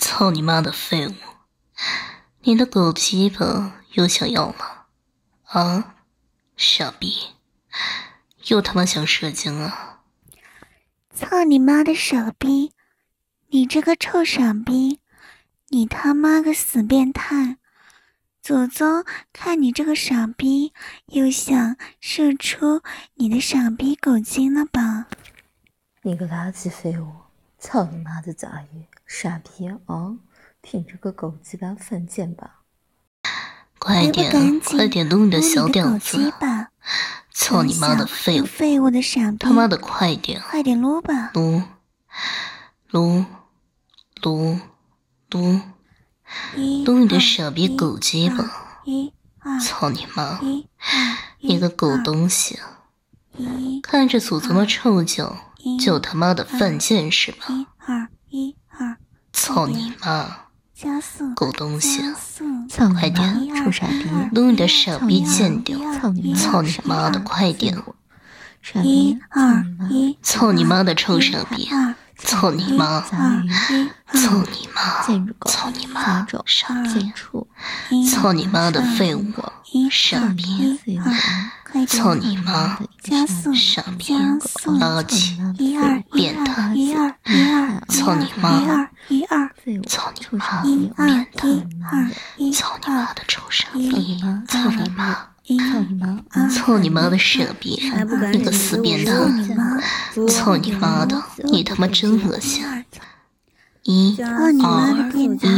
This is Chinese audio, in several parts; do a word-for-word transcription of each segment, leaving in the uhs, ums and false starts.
操你妈的废物！你的狗鸡巴又想要吗？啊，傻逼，又他妈想射精啊！ 操你妈的傻逼！你这个臭傻逼！你他妈个死变态！祖宗看你这个傻逼，又想射出你的傻逼狗精了吧？ 你个垃圾废物！操你妈的杂鱼！傻逼啊！凭这个狗鸡巴犯贱吧！ 快点，快点撸你的小屌子！操你妈的废物！ 废物的傻逼！ 他妈的快点！ 快点撸吧！ 撸，撸，撸，撸，撸你的傻逼狗鸡巴！操你妈！你个狗东西！看着祖宗的臭脚，就他妈的犯贱是吧？ 一二一二！ 操你妈！ 加速！ 狗东西！ 快点，臭傻逼！ 撸你的傻逼贱屌！操你妈的，快点！ 一二一！ 操你妈的臭傻逼！操你妈！操你妈！操你妈！傻逼！操你妈的废物！傻逼！操你妈！傻逼！垃圾！变态！操你妈！操你妈！变态！操你妈的臭傻逼！操你妈！ 操你妈！ 操你妈的傻逼！你个死变态！操你妈的！你他妈真恶心！一二一二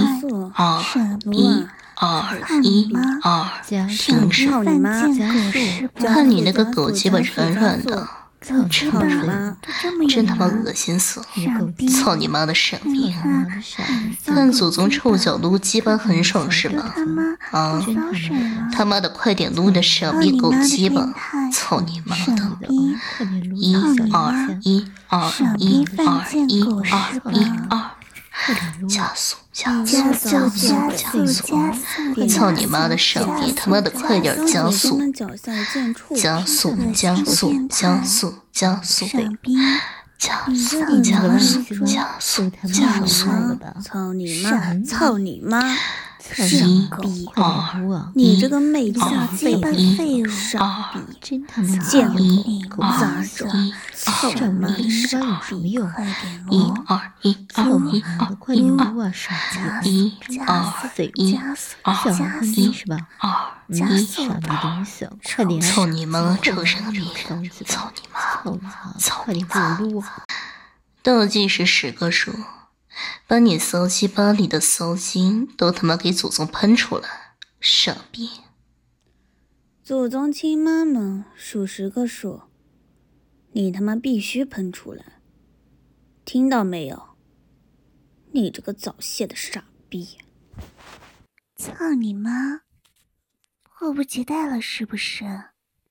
一二一二，停止！看你那个狗鸡巴软软的，真他妈真他妈恶心死了！操你妈的傻逼！看祖宗臭脚撸鸡巴很爽是吧？啊！他妈的快点撸你的傻逼狗鸡巴！操你妈的！一二一二一二一二一二，加速加速加速加速！操你妈的傻逼！他妈的快点加速！加速加速加速加速！加速加速加速加速！ 操你妈！操你妈！ 一二， 你这个妹子废物，傻逼， 真他妈贱狗，杂种，操你妈的傻逼！ 一二一二一二快点撸啊，傻逼！ 一二一二一是吧？ 二一傻逼东西，快点！ 操你妈，臭傻逼！操你妈！操你妈！倒计时十个数。把你骚鸡巴里的骚精都他妈给祖宗喷出来，傻逼！ 祖宗亲妈妈数十个数，你他妈必须喷出来，听到没有？你这个早泄的傻逼！ 操你妈！迫不及待了是不是？啊？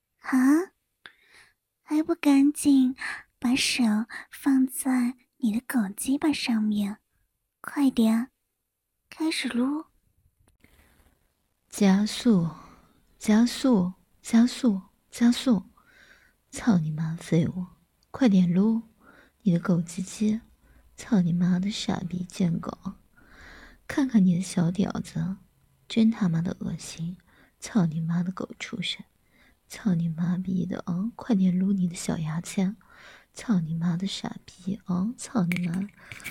还不赶紧把手放在你的狗鸡巴上面，快点，开始撸！ 加速，加速，加速，加速！操你妈废物！快点撸！你的狗鸡鸡！操你妈的傻逼贱狗！看看你的小屌子，真他妈的恶心！操你妈的狗畜生！操你妈逼的啊！快点撸你的小牙签！操你妈的傻逼啊！操你妈！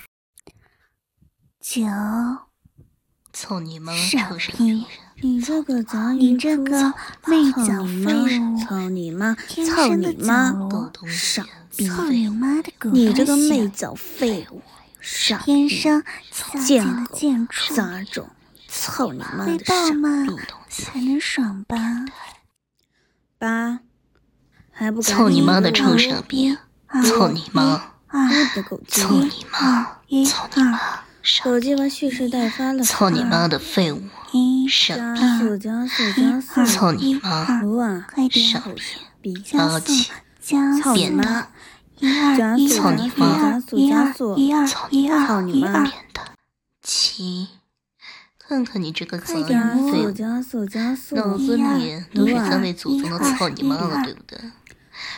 九， 操你妈！ 傻逼！ 你这个杂你这个妹角废物！ 操你妈！ 天操生的你妈！ 狗傻逼！ 操你妈的狗！ 你这个妹角废物！傻逼！ 天生贱狗贱畜！ 杂种！操你妈会的傻爆吗？ 逼！ 才能爽吧？ 八，还不赶紧操你妈的臭傻逼！操你妈！ 你的狗鸡！ 操你妈！操你妈！ 手机把蓄势待发了！ 操你妈的废物！傻加速加速加速！ 操你妈！ 撸啊！ 傻逼！垃圾！ 操你妈！加速操你妈！ 加速加速！ 操你妈！ 操你妈！ 变态！七，看看你这个杂加人废物！ 速加速加速！ 脑子里都是在为祖宗的操你妈了，对不对？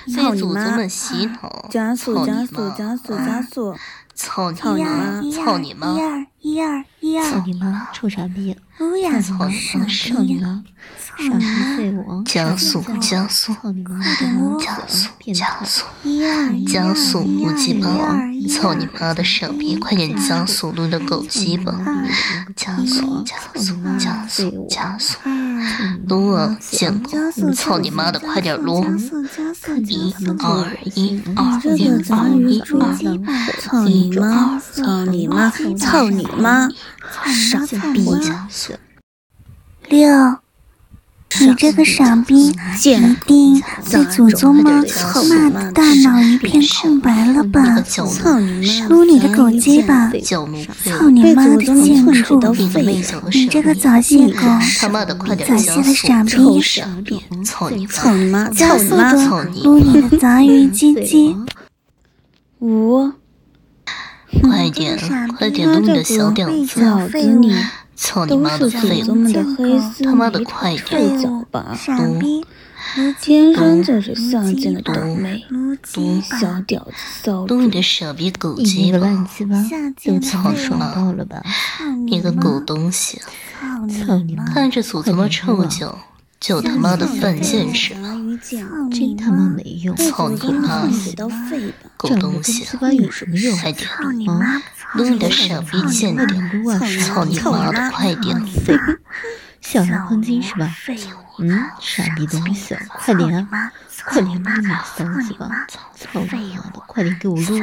被祖宗们洗脑， 加速加速加速加速！ 操你妈！ 操你妈！ 一二一二一二！ 操你妈！臭傻逼！ 乌鸦！ 操你妈！操你妈！傻逼废物！ 加速加速！ 操你妈！ 加速加速！ 一二加速撸鸡巴！操你妈的傻逼！快点加速撸你的狗鸡巴！加速加速加速加速！撸啊贱狗！操你妈的，快点撸！一二一二一二一二！ 操你妈！操你妈！操你妈！傻逼！ 六，你这个傻逼，一定被祖宗妈骂的大脑一片空白了吧？ 操你妈！ 撸你的狗鸡巴！操你妈的贱畜！你这个早泄狗！早泄的傻逼！ 操你操你妈！ 加速的撸你的杂鱼鸡鸡！ 五， 快点快点撸你的小屌子！ 你！ 操你妈的废物！他妈的快点！ 傻逼！ 天生就是丧尽的倒霉，小屌子骚！ 撸你的傻逼狗鸡巴！ 都操爽爆了吧！ 你个狗东西！ 操你妈！ 看着祖宗的臭脚，就他妈的犯贱是吧？ 真他妈没用！ 操你妈！狗东西！快点！啊！撸你的傻逼贱屌！操你妈的，快点！ 小人黄金是吧？嗯，傻逼东西，快点啊！快点撸你的骚鸡巴！操你妈的，快点给我撸！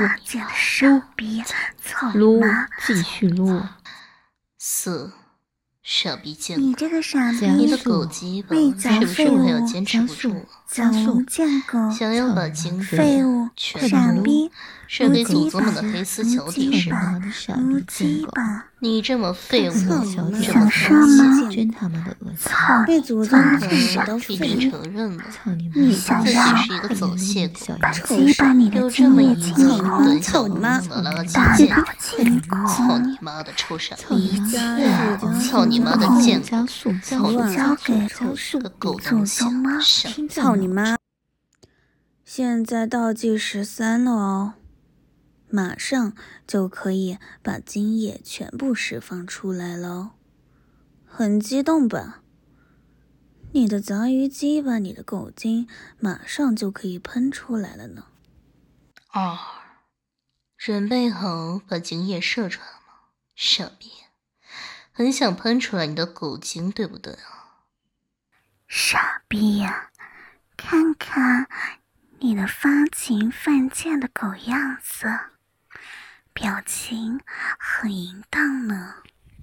撸！撸！继续撸！ 四，傻逼贱你这个傻逼！ 你的狗鸡巴是不是快要坚持不住了？ 加速！贱狗！ 想要把精废物！傻逼！ 射给祖宗们的黑丝脚底是吧？ 撸鸡巴！ 你这么废物，这么想杀吗？ 真他妈的恶心！ 被祖宗骂到已经承认了， 你想自己要是一个走泄狗， 把鸡巴你的有这么精液一个清空， 短小无能的垃大圾贱脑清操空， 你妈的臭傻操你逼！ 妈！ 操你妈的贱加速！ 操你交给个狗祖东西！ 宗吗？ 操你妈！现在倒计十三了哦，马上就可以把精液全部释放出来了哦，很激动吧？你的杂鱼鸡巴，你的狗精，马上就可以喷出来了呢。 二，准备好把精液射出来吗？傻逼，很想喷出来你的狗精，对不对啊？ 傻逼呀、啊！看看你的发情犯贱的狗样子，表情很淫荡呢。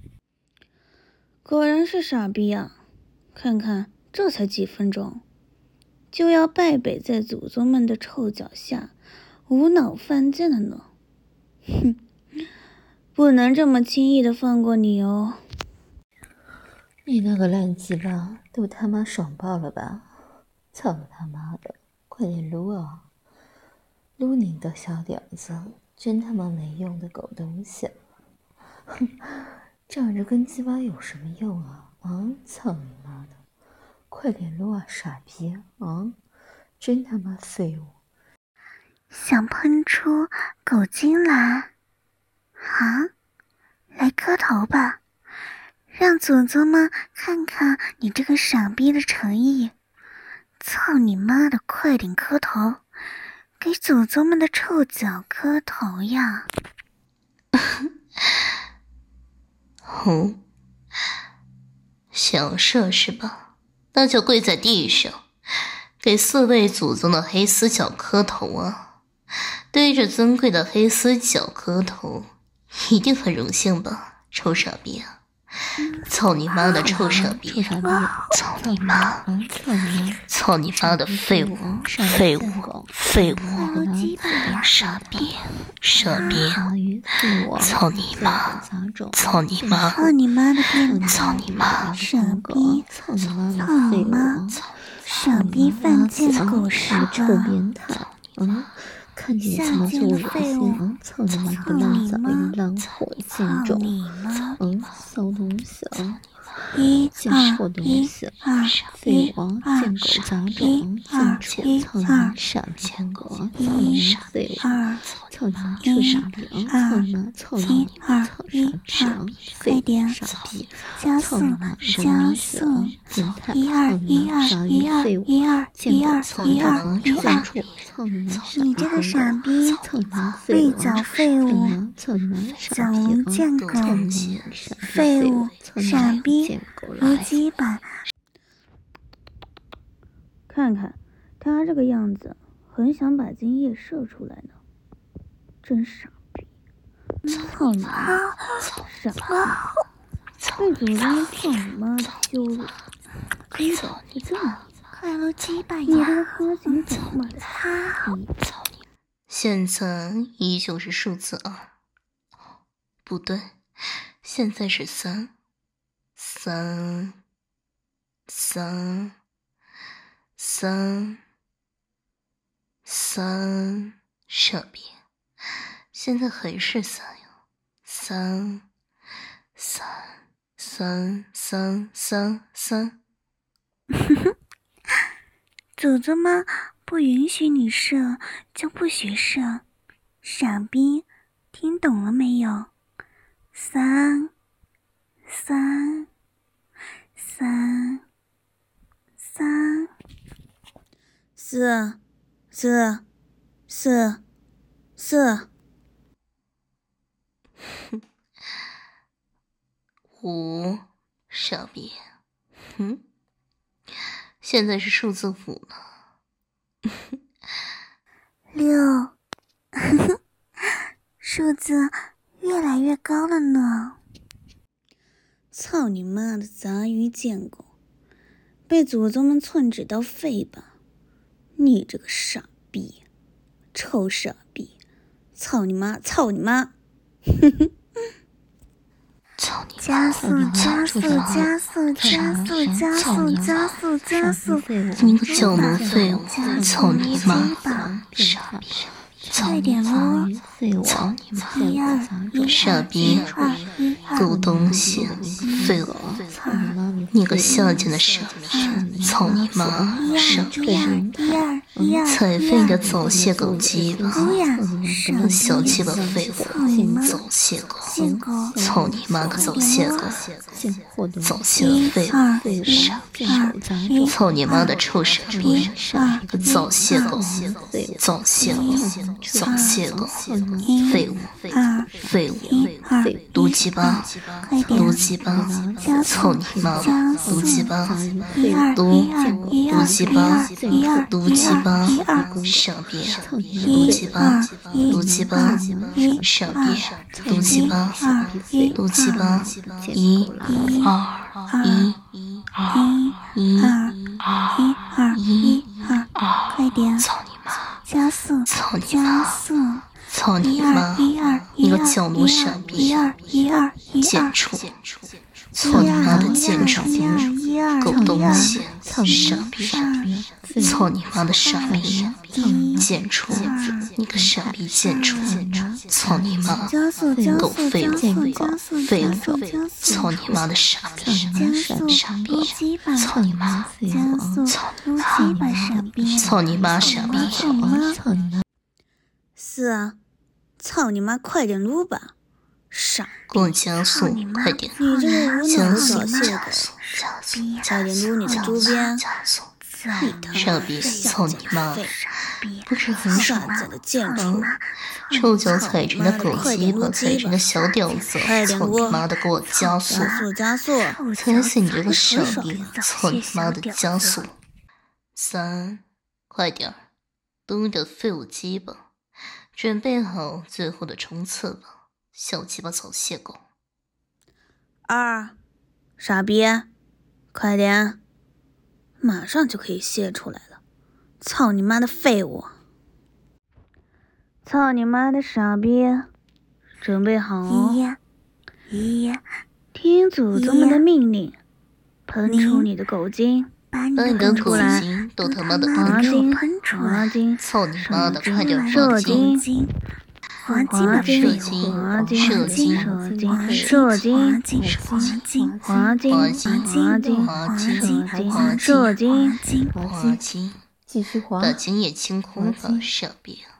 果然是傻逼啊！看看这才几分钟，就要败北在祖宗们的臭脚下，无脑犯贱了呢。哼，不能这么轻易的放过你哦。 你那个烂鸡巴都他妈爽爆了吧！操了他妈的，快点撸啊！撸你的小屌子，真他妈没用的狗东西！哼，长着跟鸡巴有什么用啊？啊，操你妈的！快点撸啊，傻逼！啊，真他妈废物！ 想喷出狗精来？啊，来磕头吧，让祖宗们看看你这个傻逼的诚意！操你妈的，快点磕头，给祖宗们的臭脚磕头呀！ 哦，想射是吧？那就跪在地上，给四位祖宗的黑丝脚磕头啊！对着尊贵的黑丝脚磕头，一定很荣幸吧？臭傻逼啊！操你妈的臭傻逼！操你妈！操你妈的废物！废物！废物！傻逼！傻逼！操你妈！操你妈！ 操你妈的变态！ 操你妈！ 傻逼！操你妈！傻逼犯贱的狗屎臭变态！嗯。看见他妈就恶心啊！操你妈的烂杂鱼烂货贱种！嗯，骚东西啊！ 一二货东西，废王贱狗杂种，贱贱操你妈傻逼贱狗，操你妈废物，操你妈臭傻逼，操你妈操你妈操傻逼，废物傻逼，操你妈神经血，变态，操你妈傻逼废物，贱狗操你妈臭傻逼，操你妈傻逼， 你这个傻逼， 操你妈被早废物， 操你妈小龙贱狗，废物，傻逼，无鸡版。 看看他这个样子，很想把精液射出来呢，真傻逼！操你妈！傻逼！被主人操你妈的羞辱！你怎么这么？ 快乐鸡巴呀！ 你这个喝醒怎么的傻逼！操你！ 现在依旧是数字二，不对，现在是三，三，三，三，三，傻逼！现在还是三呀，三，三，三，三，三，三。 祖宗妈不允许你射，就不许射，傻逼，听懂了没有？三，三，三，三， 四，四，四，四， 五，傻逼，嗯。现在是数字五了， 六，数字越来越高了呢。 操你妈的杂鱼贱狗，被祖宗们寸指到肺吧！你这个傻逼，臭傻逼！操你妈！操你妈！哼哼。 操你！ 加速加速加速加速加速加速加速！ 你个小奴废物！操你妈！傻逼！ 快点咯！ 操你妈！ 一二傻逼！狗东西！废物！你个下贱的傻逼！操你妈！傻逼！才废的早泄狗鸡巴！小鸡巴废物！早泄狗！操你妈个早泄狗！早泄的废物！傻逼！操你妈的臭傻逼！个早泄狗！早泄狗！早泄狗！废物！废物！毒鸡巴！毒鸡巴！操你妈！毒鸡巴！毒毒鸡巴！毒鸡巴！傻逼！毒鸡巴！毒鸡巴！傻逼！毒鸡巴！毒鸡巴！一二一二一二一二， 快点！ 操你妈！ 加速！ 操你加妈！ 速！ 操你妈！你个角奴傻逼！贱畜！操你妈的贱畜！狗东西！傻逼！操你妈的傻逼！贱畜！你个傻逼贱畜！操你妈！狗废物！废物！操你妈的傻逼！傻逼！操你妈！操你妈！操你妈傻逼！操你妈！ 四啊！操你妈！快点撸吧！傻！ 给我加速，快点！ 你这个无脑的早泄加狗， 速，加速， 快点撸你的猪鞭！ 加速！ 你他妈傻逼！操你妈！不是很爽傻子的贱畜！ 臭脚踩着那狗鸡巴，踩着那小屌子，操你妈的，给我加速！ 加速加速！ 踩死你这个傻逼！操你妈的，加速！三，快点儿，嘟你的废物鸡巴！准备好最后的冲刺吧，小鸡巴早泄狗！ 二，傻逼，快点，马上就可以泄出来了！操你妈的废物！操你妈的傻逼！准备好哦！ 一， 听祖宗们的命令，喷出你的狗精！ 把你的狗精都他妈的喷出！ 喷出麻精！ 操你妈的，快点射精！ 滑精嘛， 射精， 滑精， 射精， 射精， 滑射精， 滑精，滑精， 滑精， 滑精， 滑精， 滑精， 射精， 滑精， 继续滑， 把精液清空了，傻逼。